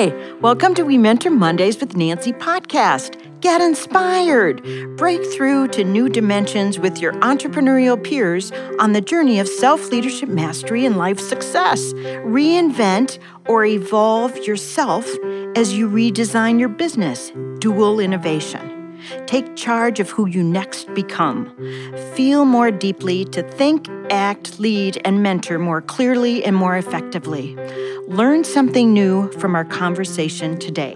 Hi, welcome to We Mentor Mondays with Nancy podcast. Get inspired. Break through to new dimensions with your entrepreneurial peers on the journey of self-leadership mastery and life success. Reinvent or evolve yourself as you redesign your business. Dual innovation. Take charge of who you next become. Feel more deeply to think, act, lead, and mentor more clearly and more effectively. Learn something new from our conversation today.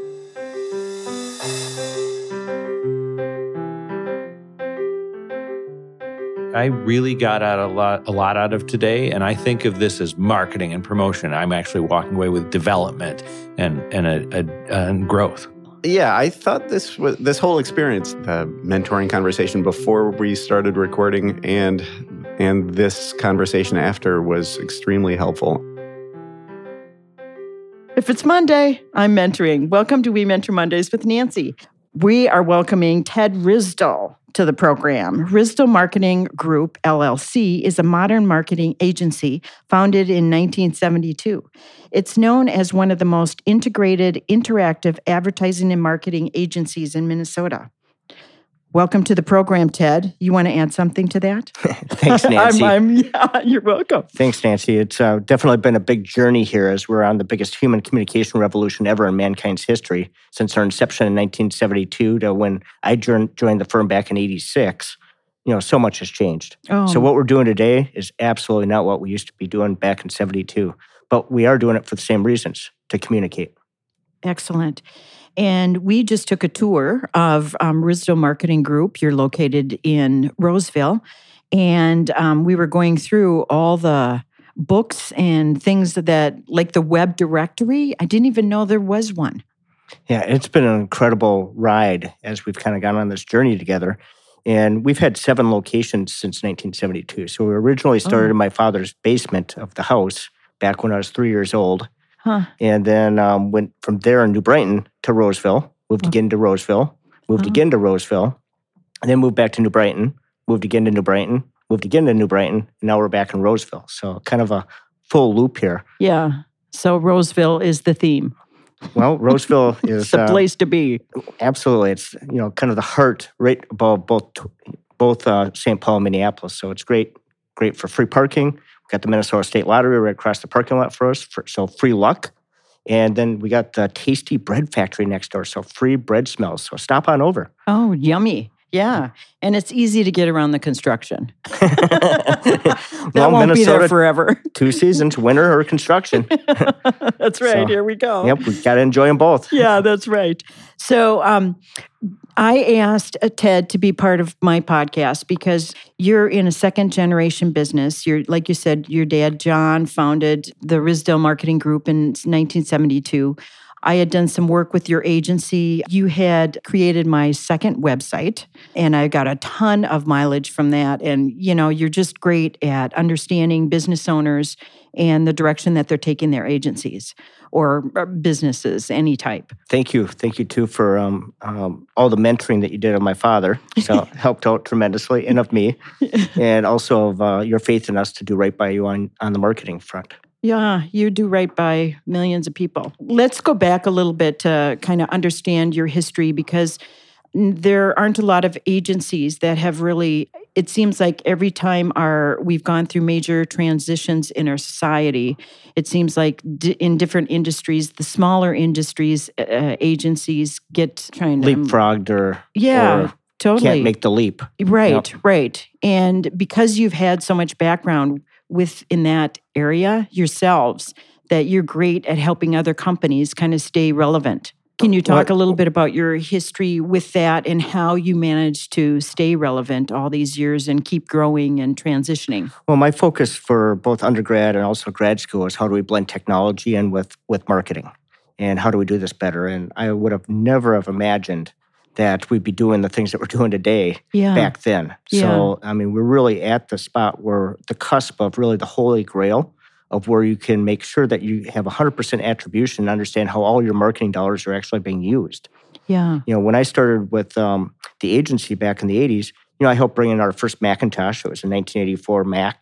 I really got a lot out of today, and I think of this as marketing and promotion. I'm actually walking away with development and growth. Yeah, I thought this whole experience, the mentoring conversation before we started recording and this conversation after, was extremely helpful. If it's Monday, I'm mentoring. Welcome to We Mentor Mondays with Nancy. We are welcoming Ted Risdell to the program. Risdell Marketing Group, LLC, is a modern marketing agency founded in 1972. It's known as one of the most integrated, interactive advertising and marketing agencies in Minnesota. Welcome to the program, Ted. You want to add something to that? Thanks, Nancy. You're welcome. Thanks, Nancy. It's definitely been a big journey here as we're on the biggest human communication revolution ever in mankind's history since our inception in 1972 to when I joined the firm back in 86. So much has changed. Oh. So what we're doing today is absolutely not what we used to be doing back in 72, but we are doing it for the same reasons, to communicate. Excellent. And we just took a tour of Risdell Marketing Group. You're located in Roseville. And we were going through all the books and things that, like the web directory. I didn't even know there was one. Yeah, it's been an incredible ride as we've kind of gone on this journey together. And we've had 7 locations since 1972. So we originally started in my father's basement of the house back when I was 3 years old. Huh. And then went from there in New Brighton to Roseville, moved again to Roseville, moved again to Roseville, and then moved back to New Brighton, moved again to New Brighton, moved again to New Brighton, and now we're back in Roseville. So kind of a full loop here. Yeah. So Roseville is the theme. Well, Roseville is the place to be. Absolutely. It's kind of the heart right above both St. Paul and Minneapolis. So it's great for free parking. We got the Minnesota State Lottery right across the parking lot for us, so free luck. And then we got the Tasty Bread Factory next door, so free bread smells. So stop on over. Oh, yummy. Yeah. And it's easy to get around the construction. That won't Minnesota, be there forever. 2 seasons, winter or construction. That's right. So, here we go. Yep, we got to enjoy them both. Yeah, that's right. So I asked Ted to be part of my podcast because you're in a second-generation business. Like you said, your dad, John, founded the Risdell Marketing Group in 1972. I had done some work with your agency. You had created my second website, and I got a ton of mileage from that. And, you're just great at understanding business owners and the direction that they're taking their agencies or businesses, any type. Thank you. Thank you, too, for all the mentoring that you did of my father. So it helped out tremendously, and of me, and also of your faith in us to do right by you on the marketing front. Yeah, you do right by millions of people. Let's go back a little bit to kind of understand your history because there aren't a lot of agencies that have really, it seems like every time we've gone through major transitions in our society, it seems like in different industries, the smaller industries, agencies get trying to... leapfrogged or totally can't make the leap. Right, right. And because you've had so much background within that area yourselves, that you're great at helping other companies kind of stay relevant. Can you talk a little bit about your history with that and how you managed to stay relevant all these years and keep growing and transitioning? Well, my focus for both undergrad and also grad school is how do we blend technology in with marketing and how do we do this better? And I would have never have imagined that we'd be doing the things that we're doing today back then. So, we're really at the spot where the cusp of really the holy grail of where you can make sure that you have 100% attribution and understand how all your marketing dollars are actually being used. Yeah. When I started with the agency back in the 80s, I helped bring in our first Macintosh. It was a 1984 Mac.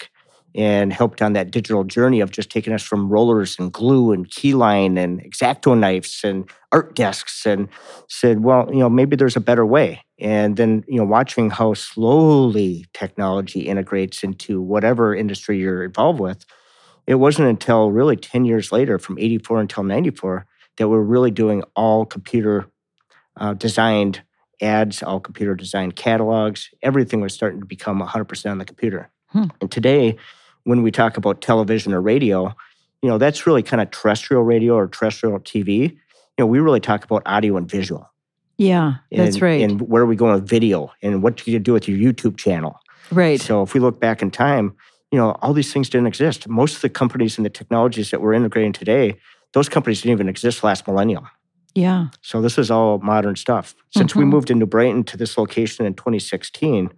and helped on that digital journey of just taking us from rollers and glue and keyline and X-Acto knives and art desks, and said, well, maybe there's a better way. And then, watching how slowly technology integrates into whatever industry you're involved with, it wasn't until really 10 years later, from 84 until 94, that we're really doing all computer designed ads, all computer designed catalogs. Everything was starting to become 100% on the computer. And today, when we talk about television or radio, that's really kind of terrestrial radio or terrestrial TV. We really talk about audio and visual. Yeah, that's right. And where are we going with video, and what do you do with your YouTube channel? Right. So if we look back in time, all these things didn't exist. Most of the companies and the technologies that we're integrating today, those companies didn't even exist last millennium. Yeah. So this is all modern stuff. Since we moved into Brighton to this location in 2016,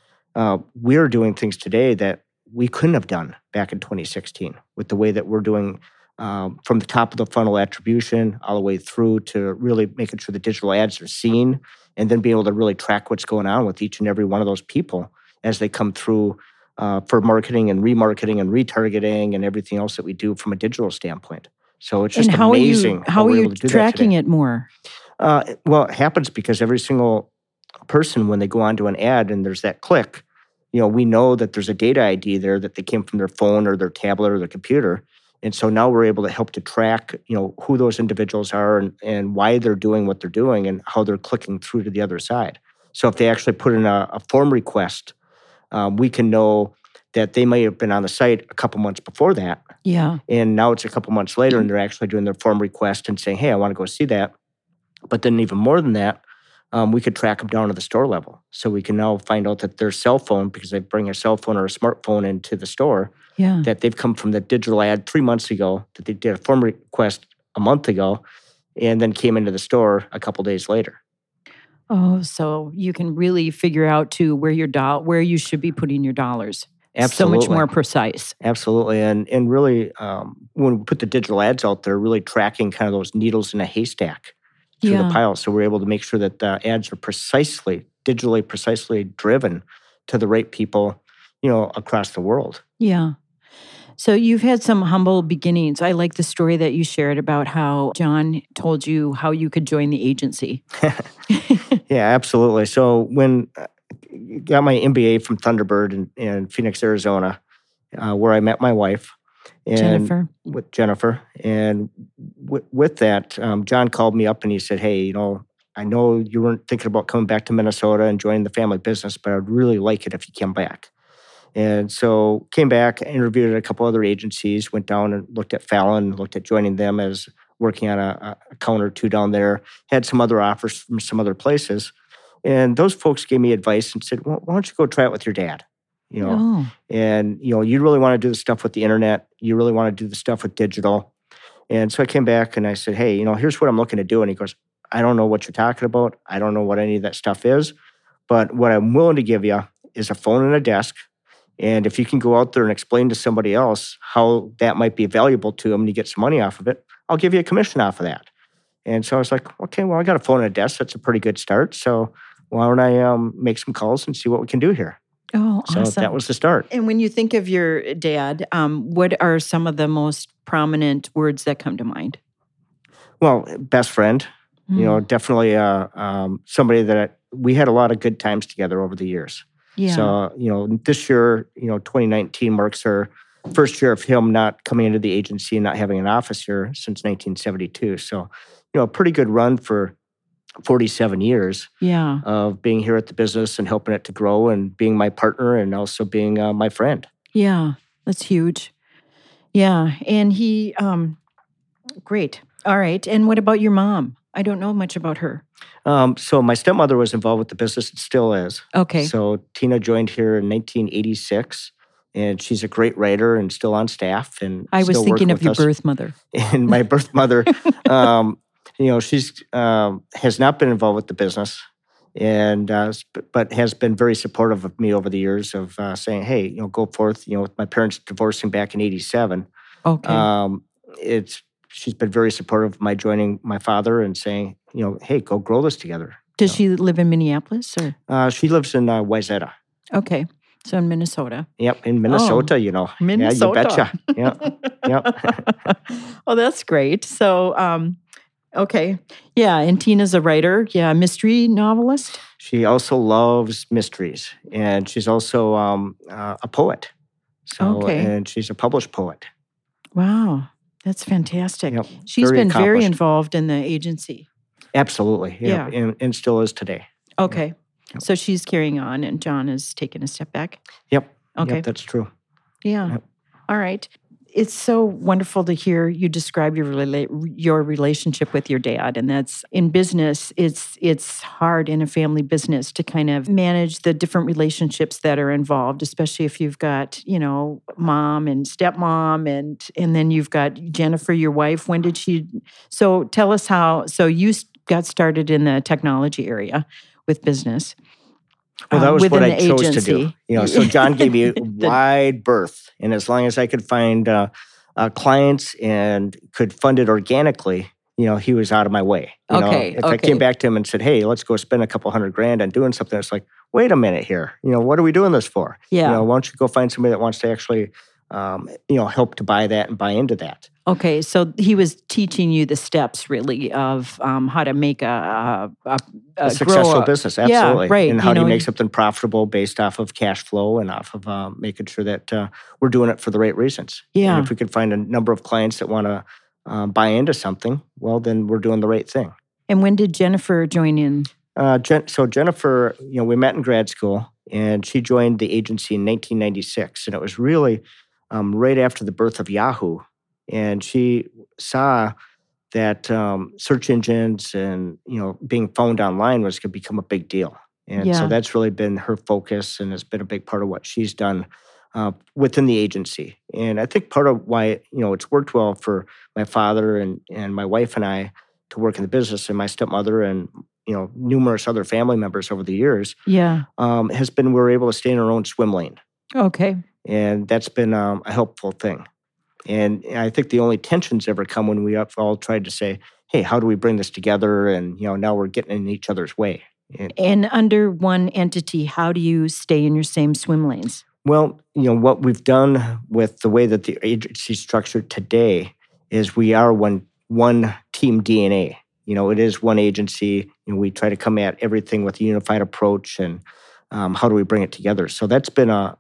we're doing things today that we couldn't have done back in 2016 with the way that we're doing from the top of the funnel attribution all the way through to really making sure the digital ads are seen, and then being able to really track what's going on with each and every one of those people as they come through for marketing and remarketing and retargeting and everything else that we do from a digital standpoint. So it's just amazing. How are you tracking it more? Well, it happens because every single person, when they go onto an ad and there's that click, we know that there's a data ID there that they came from their phone or their tablet or their computer. And so now we're able to help to track, who those individuals are and why they're doing what they're doing and how they're clicking through to the other side. So if they actually put in a form request, we can know that they may have been on the site a couple months before that. Yeah. And now it's a couple months later and they're actually doing their form request and saying, hey, I want to go see that. But then even more than that, we could track them down to the store level. So we can now find out that their cell phone, because they bring a cell phone or a smartphone into the store, that they've come from the digital ad 3 months ago, that they did a form request a month ago, and then came into the store a couple days later. Oh, so you can really figure out too where you should be putting your dollars. Absolutely. So much more precise. Absolutely. And really, when we put the digital ads out there, really tracking kind of those needles in a haystack through the pile. So we're able to make sure that the ads are digitally precisely driven to the right people, across the world. Yeah. So you've had some humble beginnings. I like the story that you shared about how John told you how you could join the agency. Yeah, absolutely. So when I got my MBA from Thunderbird in Phoenix, Arizona, where I met my wife. Jennifer. With Jennifer. And with that, John called me up and he said, hey, I know you weren't thinking about coming back to Minnesota and joining the family business, but I'd really like it if you came back. And so came back, interviewed at a couple other agencies, went down and looked at Fallon, looked at joining them as working on a account or two down there, had some other offers from some other places. And those folks gave me advice and said, well, why don't you go try it with your dad? And, you really want to do the stuff with the internet. You really want to do the stuff with digital. And so I came back and I said, hey, here's what I'm looking to do. And he goes, I don't know what you're talking about. I don't know what any of that stuff is. But what I'm willing to give you is a phone and a desk. And if you can go out there and explain to somebody else how that might be valuable to them and you get some money off of it, I'll give you a commission off of that. And so I was like, okay, well, I got a phone and a desk. That's a pretty good start. So why don't I make some calls and see what we can do here? Oh, awesome. So that was the start. And when you think of your dad, what are some of the most prominent words that come to mind? Well, best friend, definitely somebody that we had a lot of good times together over the years. Yeah. So, this year, 2019 marks our first year of him not coming into the agency and not having an office here since 1972. So, a pretty good run for 47 years of being here at the business and helping it to grow and being my partner and also being my friend. Yeah, that's huge. Yeah, and he, great. All right, and what about your mom? I don't know much about her. So my stepmother was involved with the business and still is. Okay. So Tina joined here in 1986, and she's a great writer and still on staff. And I was thinking of your birth mother. And my birth mother, she's has not been involved with the business, and but has been very supportive of me over the years of saying, hey, go forth. With my parents divorcing back in '87. Okay. She's been very supportive of my joining my father and saying, hey, go grow this together. Does she live in Minneapolis or? She lives in Wayzata. Okay. So in Minnesota. Yep, in Minnesota, Minnesota. Yeah, you betcha. Yep. Oh, that's great. So, okay. Yeah, and Tina's a writer. Yeah, mystery novelist. She also loves mysteries, and she's also a poet. So, Okay. And she's a published poet. Wow, that's fantastic. Yep. She's been very accomplished. involved in the agency. Absolutely. Yeah. And still is today. Okay. So she's carrying on, and John is taking a step back. Yep. Okay. Yep, that's true. Yeah. Yep. All right. It's so wonderful to hear you describe your relationship with your dad, and that's in business. It's hard in a family business to kind of manage the different relationships that are involved, especially if you've got mom and stepmom, and then you've got Jennifer, your wife. When did she? So tell us how. So you got started in the technology area with business. Well, that was what within I the chose agency. to do. So John gave me a wide berth, and as long as I could find clients and could fund it organically, he was out of my way. If I came back to him and said, "Hey, let's go spend a couple $100,000 on doing something," it's like, wait a minute here. What are we doing this for? Yeah. Why don't you go find somebody that wants to actually, help to buy that and buy into that. Okay, so he was teaching you the steps, really, of how to make a successful business, absolutely. Yeah, right. And how do you make something profitable based off of cash flow and off of making sure that we're doing it for the right reasons. Yeah. And if we could find a number of clients that want to buy into something, well, then we're doing the right thing. And when did Jennifer join in? So Jennifer, we met in grad school, and she joined the agency in 1996. And it was really right after the birth of Yahoo. And she saw that search engines and being found online was going to become a big deal, and so that's really been her focus, and has been a big part of what she's done within the agency. And I think part of why it's worked well for my father and my wife and I to work in the business, and my stepmother and numerous other family members over the years, has been we're able to stay in our own swim lane. Okay, and that's been a helpful thing. And I think the only tensions ever come when we have all tried to say, hey, how do we bring this together? And, now we're getting in each other's way. And under one entity, how do you stay in your same swim lanes? Well, what we've done with the way that the agency is structured today is we are one team DNA. It is one agency. We try to come at everything with a unified approach, and how do we bring it together? So that's been a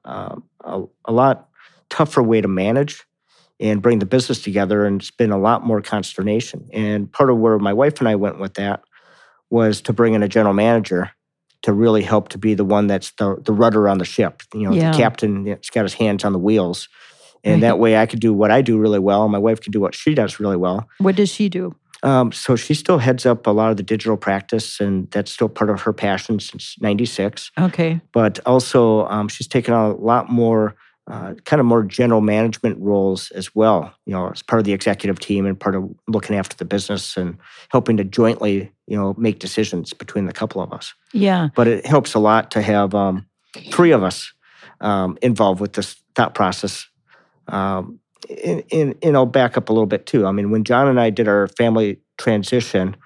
lot tougher way to manage and bring the business together, and it's been a lot more consternation. And part of where my wife and I went with that was to bring in a general manager to really help to be the one that's the rudder on the ship. The captain that's got his hands on the wheels. And that way I could do what I do really well, and my wife could do what she does really well. What does she do? So she still heads up a lot of the digital practice, and that's still part of her passion since 96. Okay. But also she's taken on a lot more kind of more general management roles as well, as part of the executive team and part of looking after the business and helping to jointly, make decisions between the couple of us. Yeah. But it helps a lot to have three of us involved with this thought process. And I'll back up a little bit too. I mean, when John and I did our family transition,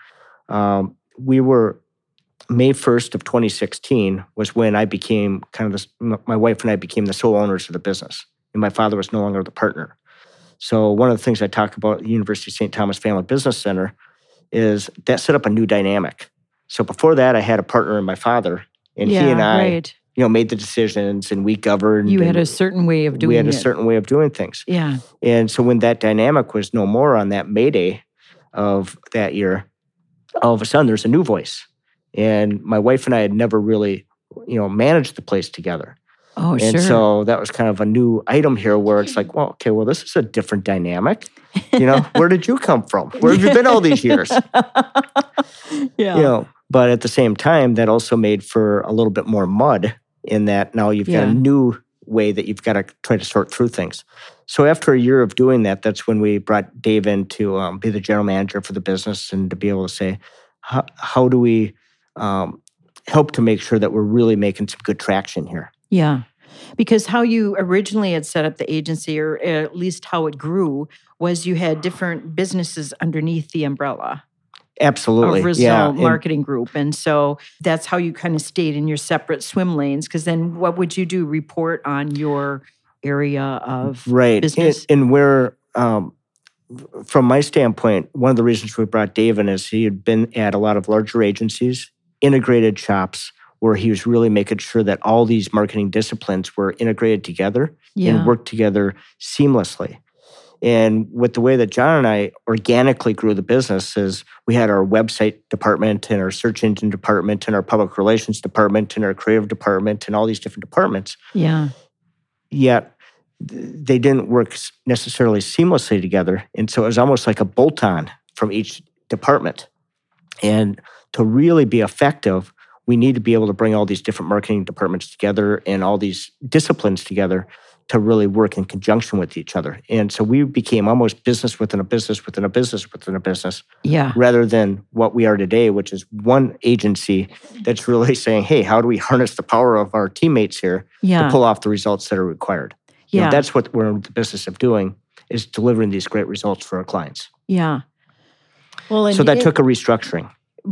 we were May 1st of 2016 was when I became my wife and I became the sole owners of the business, and my father was no longer the partner. So one of the things I talk about at the University of St. Thomas Family Business Center is that set up a new dynamic. So before that, I had a partner in my father, and he and I, made the decisions, and we governed. You had a certain way of doing it. We had a certain way of doing things. Yeah. And so when that dynamic was no more on that May Day of that year, all of a sudden there's a new voice. And my wife and I had never really, managed the place together. Oh, sure. And so that was kind of a new item here where it's like, this is a different dynamic. Where did you come from? Where have you been all these years? Yeah. But at the same time, that also made for a little bit more mud in that now you've got a new way that you've got to try to sort through things. So after a year of doing that, that's when we brought Dave in to be the general manager for the business and to be able to say, how do we help to make sure that we're really making some good traction here? Yeah. Because how you originally had set up the agency, or at least how it grew, was you had different businesses underneath the umbrella. Absolutely. of Rizzo Yeah. Marketing Group. And so that's how you kind of stayed in your separate swim lanes. Because then what would you do? Report on your area of business? And where, from my standpoint, one of the reasons we brought Dave in is he had been at a lot of larger agencies, integrated shops, where he was really making sure that all these marketing disciplines were integrated together and worked together seamlessly. And with the way that John and I organically grew the business is we had our website department and our search engine department and our public relations department and our creative department and all these different departments. Yeah. Yet they didn't work necessarily seamlessly together. And so it was almost like a bolt-on from each department. And to really be effective, we need to be able to bring all these different marketing departments together and all these disciplines together to really work in conjunction with each other. And so we became almost business within a business within a business within a business, rather than what we are today, which is one agency that's really saying, hey, how do we harness the power of our teammates here to pull off the results that are required? You know, that's what we're in the business of doing, is delivering these great results for our clients. Yeah. Well, so that took a restructuring.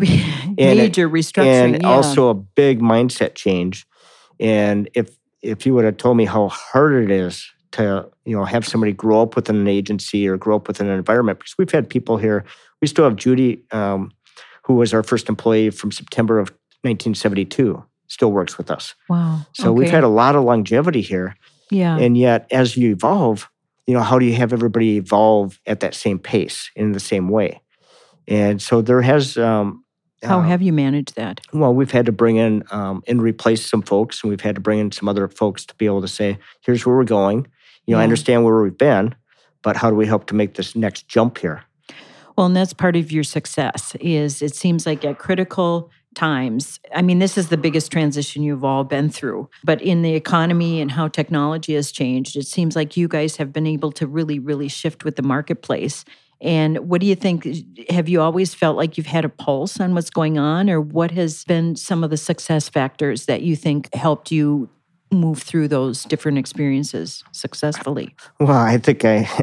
Major restructuring, and also a big mindset change. And if you would have told me how hard it is to have somebody grow up within an agency or grow up within an environment, because we've had people here. We still have Judy, who was our first employee from September of 1972, still works with us. Wow. So we've had a lot of longevity here. Yeah. And yet, as you evolve, how do you have everybody evolve at that same pace in the same way? And so there has. How have you managed that? Well, we've had to bring in and replace some folks, and we've had to bring in some other folks to be able to say, here's where we're going. I understand where we've been, but how do we help to make this next jump here? Well, and that's part of your success, is it seems like at critical times, I mean, this is the biggest transition you've all been through, but in the economy and how technology has changed, it seems like you guys have been able to really, really shift with the marketplace. And what do you think? Have you always felt like you've had a pulse on what's going on, or what has been some of the success factors that you think helped you move through those different experiences successfully? Well, I think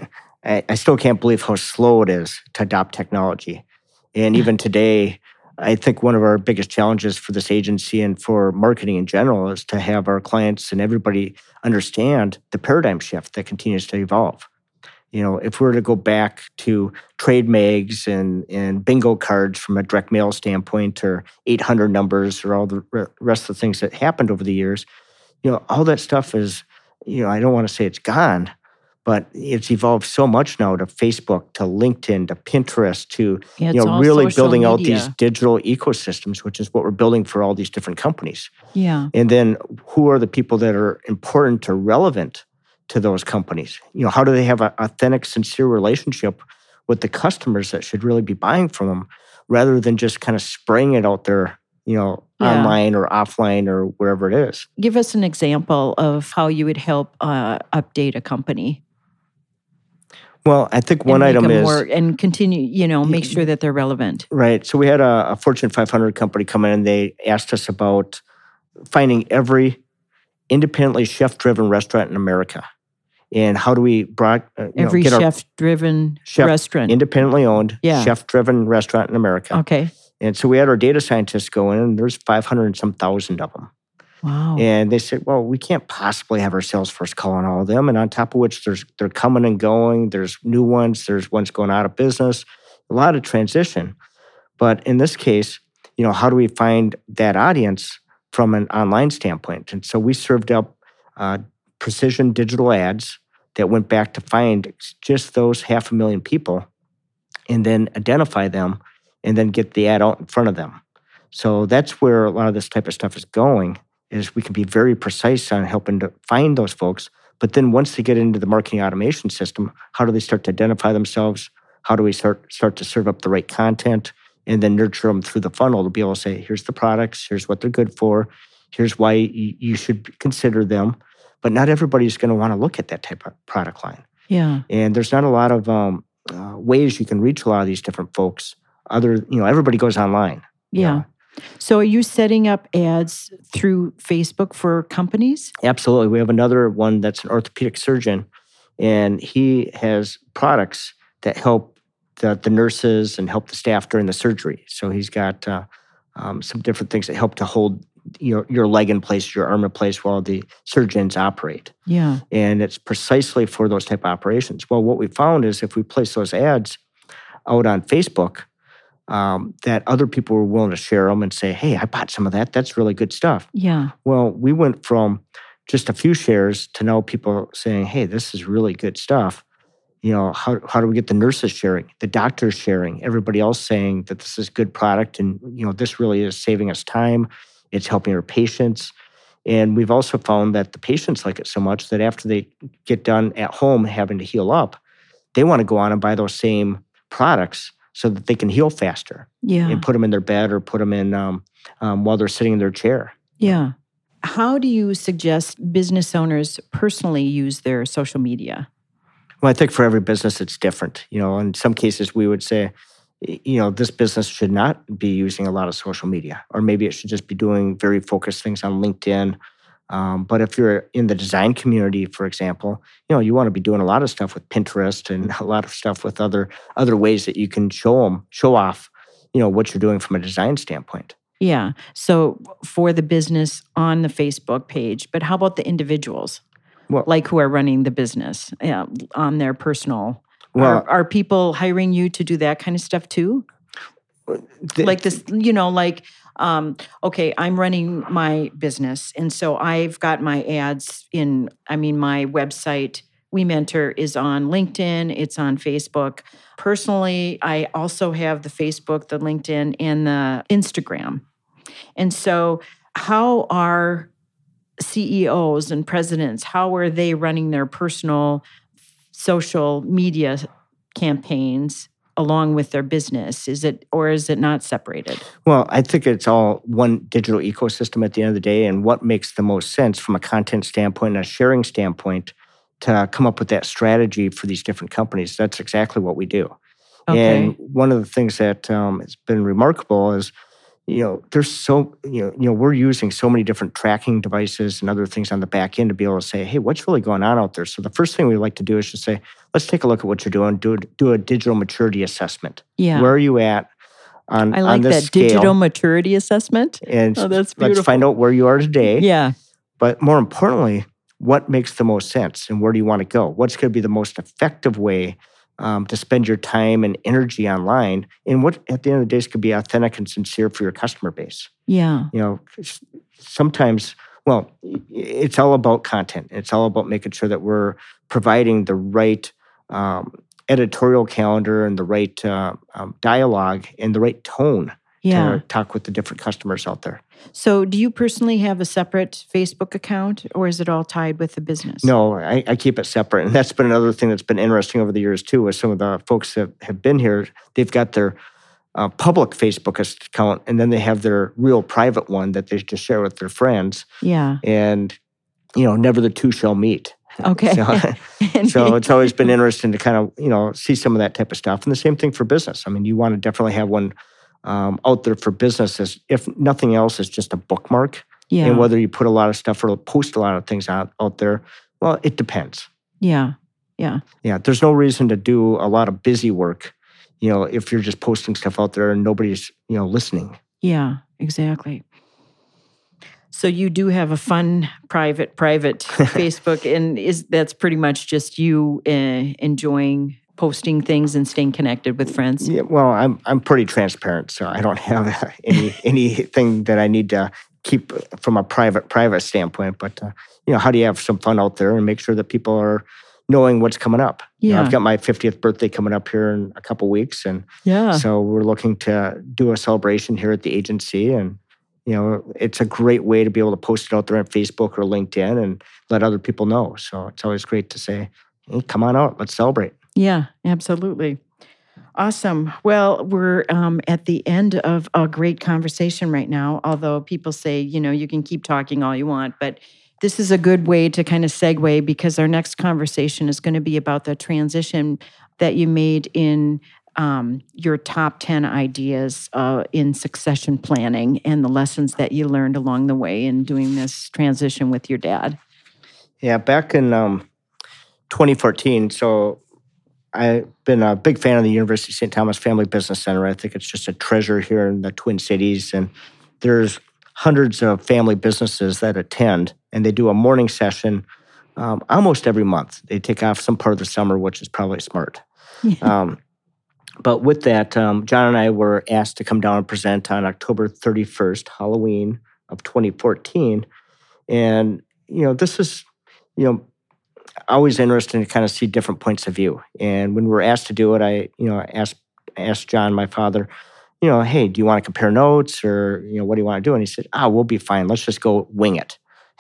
I still can't believe how slow it is to adopt technology. And even today, I think one of our biggest challenges for this agency and for marketing in general is to have our clients and everybody understand the paradigm shift that continues to evolve. If we were to go back to trade mags and bingo cards from a direct mail standpoint, or 800 numbers, or all the rest of the things that happened over the years, all that stuff is, I don't want to say it's gone, but it's evolved so much now to Facebook, to LinkedIn, to Pinterest, to really building out these digital ecosystems, which is what we're building for all these different companies. Yeah. And then who are the people that are important or relevant to those companies? How do they have an authentic, sincere relationship with the customers that should really be buying from them, rather than just kind of spraying it out there, online or offline or wherever it is? Give us an example of how you would help update a company. Well, I think one item is... and continue, make sure that they're relevant. Right. So we had a Fortune 500 company come in, and they asked us about finding every independently chef-driven restaurant in America. And how do we every chef-driven restaurant, independently owned, chef-driven restaurant in America? Okay. And so we had our data scientists go in, and there's 500 and some thousand of them. Wow. And they said, well, we can't possibly have our sales force calling all of them. And on top of which, they're coming and going. There's new ones. There's ones going out of business. A lot of transition. But in this case, how do we find that audience from an online standpoint? And so we served up precision digital ads that went back to find just those 500,000 people, and then identify them, and then get the ad out in front of them. So that's where a lot of this type of stuff is going, is we can be very precise on helping to find those folks. But then once they get into the marketing automation system, how do they start to identify themselves? How do we start to serve up the right content, and then nurture them through the funnel to be able to say, here's the products, here's what they're good for, here's why you should consider them. But not everybody's going to want to look at that type of product line. Yeah. And there's not a lot of ways you can reach a lot of these different folks. Everybody goes online. Yeah. So are you setting up ads through Facebook for companies? Absolutely. We have another one that's an orthopedic surgeon, and he has products that help the nurses and help the staff during the surgery. So he's got some different things that help to hold your leg in place, your arm in place while the surgeons operate. Yeah. And it's precisely for those type of operations. Well, what we found is if we place those ads out on Facebook, that other people were willing to share them and say, hey, I bought some of that. That's really good stuff. Yeah. Well, we went from just a few shares to now people saying, hey, this is really good stuff. How do we get the nurses sharing, the doctors sharing, everybody else saying that this is good product and, this really is saving us time. It's helping our patients. And we've also found that the patients like it so much that after they get done at home having to heal up, they want to go on and buy those same products so that they can heal faster. Yeah. And put them in their bed or put them in while they're sitting in their chair. Yeah. How do you suggest business owners personally use their social media? Well, I think for every business, it's different. In some cases, we would say, this business should not be using a lot of social media, or maybe it should just be doing very focused things on LinkedIn. But if you're in the design community, for example, you want to be doing a lot of stuff with Pinterest and a lot of stuff with other ways that you can show off, what you're doing from a design standpoint. Yeah. So for the business on the Facebook page, but how about the individuals? Well, like who are running the business on their personal. Well, are people hiring you to do that kind of stuff too? Like this, okay, I'm running my business. And so I've got my ads my website, We Mentor, is on LinkedIn. It's on Facebook. Personally, I also have the Facebook, the LinkedIn, and the Instagram. And so how are CEOs and presidents, how are they running their personal social media campaigns along with their business? Is it not separated? Well, I think it's all one digital ecosystem at the end of the day, and what makes the most sense from a content standpoint and a sharing standpoint to come up with that strategy for these different companies. That's exactly what we do. Okay. And one of the things that has been remarkable is there's we're using so many different tracking devices and other things on the back end to be able to say, hey, what's really going on out there? So the first thing we like to do is just say, let's take a look at what you're doing, do a digital maturity assessment. Yeah. Where are you at on this scale? I like that digital maturity assessment. And that's beautiful. Let's find out where you are today. Yeah. But more importantly, what makes the most sense and where do you want to go? What's going to be the most effective way to spend your time and energy online, and what at the end of the day is going to be authentic and sincere for your customer base. Yeah. Sometimes, it's all about content. It's all about making sure that we're providing the right editorial calendar and the right dialogue and the right tone to talk with the different customers out there. So do you personally have a separate Facebook account, or is it all tied with the business? No, I keep it separate. And that's been another thing that's been interesting over the years, too, with some of the folks that have been here. They've got their public Facebook account, and then they have their real private one that they just share with their friends. Yeah. And, never the two shall meet. Okay. So it's always been interesting to kind of, see some of that type of stuff. And the same thing for business. I mean, you want to definitely have one out there for businesses, if nothing else, is just a bookmark. Yeah. And whether you put a lot of stuff or post a lot of things out there, well, it depends. Yeah. Yeah. Yeah. There's no reason to do a lot of busy work, if you're just posting stuff out there and nobody's, listening. Yeah, exactly. So you do have a fun private Facebook, and that's pretty much just you enjoying posting things and staying connected with friends? Yeah, well, I'm pretty transparent, so I don't have anything that I need to keep from a private standpoint. But how do you have some fun out there and make sure that people are knowing what's coming up? Yeah, I've got my 50th birthday coming up here in a couple weeks, and so we're looking to do a celebration here at the agency, and it's a great way to be able to post it out there on Facebook or LinkedIn and let other people know. So it's always great to say, hey, come on out, let's celebrate. Yeah, absolutely. Awesome. Well, we're at the end of a great conversation right now, although people say, you can keep talking all you want, but this is a good way to kind of segue, because our next conversation is going to be about the transition that you made in your top 10 ideas in succession planning and the lessons that you learned along the way in doing this transition with your dad. Yeah, back in 2014, so I've been a big fan of the University of St. Thomas Family Business Center. I think it's just a treasure here in the Twin Cities. And there's hundreds of family businesses that attend, and they do a morning session almost every month. They take off some part of the summer, which is probably smart. But with that, John and I were asked to come down and present on October 31st, Halloween of 2014. And, this is, always interesting to kind of see different points of view. And when we were asked to do it, I asked John, my father, hey, do you want to compare notes or, what do you want to do? And he said, we'll be fine. Let's just go wing it.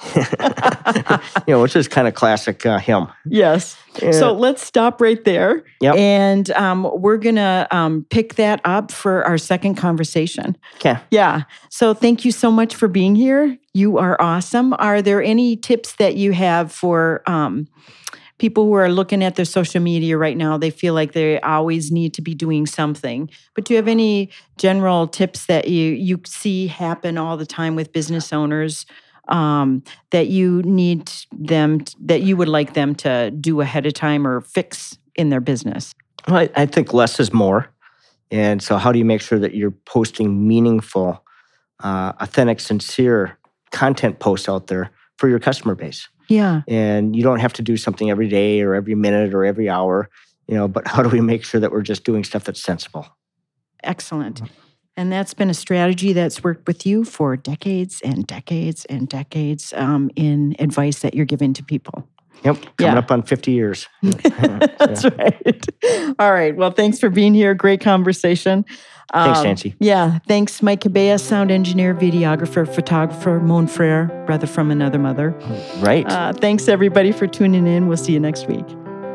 Which is kind of classic him. Yes. So let's stop right there. Yep. And we're going to pick that up for our second conversation. Okay. Yeah. So thank you so much for being here. You are awesome. Are there any tips that you have for people who are looking at their social media right now? They feel like they always need to be doing something. But do you have any general tips that you see happen all the time with business owners that you need that you would like them to do ahead of time or fix in their business? Well, I think less is more. And so how do you make sure that you're posting meaningful, authentic, sincere content posts out there for your customer base? Yeah. And you don't have to do something every day or every minute or every hour, but how do we make sure that we're just doing stuff that's sensible? Excellent. And that's been a strategy that's worked with you for decades and decades and decades in advice that you're giving to people. Yep, coming up on 50 years. That's right. All right. Well, thanks for being here. Great conversation. Thanks, Nancy. Yeah. Thanks, Mike Cabea, sound engineer, videographer, photographer, Mon Frere, brother from another mother. Right. Thanks, everybody, for tuning in. We'll see you next week.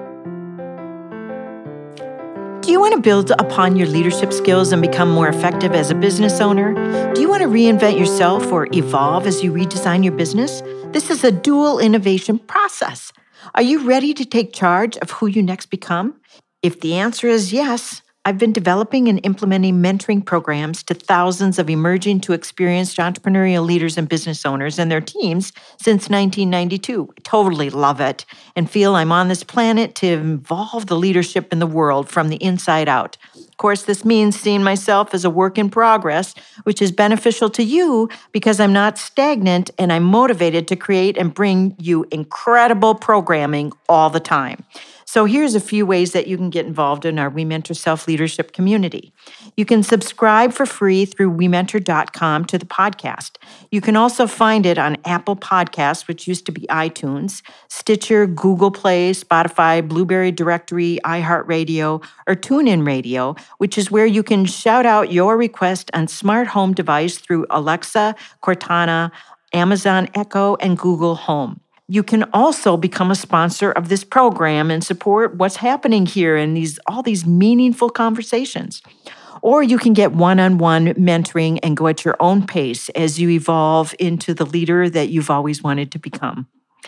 Do you want to build upon your leadership skills and become more effective as a business owner? Do you want to reinvent yourself or evolve as you redesign your business? This is a dual innovation process. Are you ready to take charge of who you next become? If the answer is yes, I've been developing and implementing mentoring programs to thousands of emerging to experienced entrepreneurial leaders and business owners and their teams since 1992. I totally love it and feel I'm on this planet to evolve the leadership in the world from the inside out. Of course, this means seeing myself as a work in progress, which is beneficial to you because I'm not stagnant and I'm motivated to create and bring you incredible programming all the time. So here's a few ways that you can get involved in our We Mentor Self-Leadership community. You can subscribe for free through WeMentor.com to the podcast. You can also find it on Apple Podcasts, which used to be iTunes, Stitcher, Google Play, Spotify, Blueberry Directory, iHeartRadio, or TuneIn Radio, which is where you can shout out your request on smart home device through Alexa, Cortana, Amazon Echo, and Google Home. You can also become a sponsor of this program and support what's happening here in all these meaningful conversations. Or you can get one-on-one mentoring and go at your own pace as you evolve into the leader that you've always wanted to become.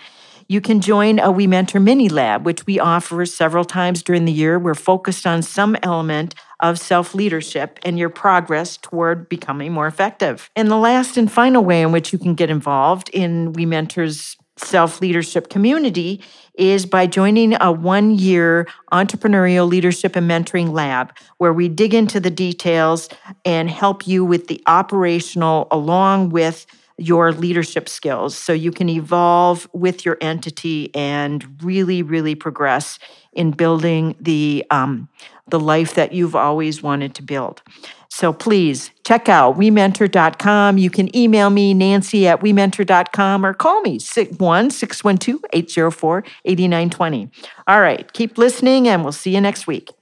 You can join a We Mentor Mini Lab, which we offer several times during the year. We're focused on some element of self-leadership and your progress toward becoming more effective. And the last and final way in which you can get involved in We Mentor's self-leadership community is by joining a 1-year entrepreneurial leadership and mentoring lab where we dig into the details and help you with the operational along with your leadership skills so you can evolve with your entity and really, really progress in building the life that you've always wanted to build. So please check out WeMentor.com. You can email me, Nancy at WeMentor.com, or call me 1-612-804-8920. All right, keep listening, and we'll see you next week.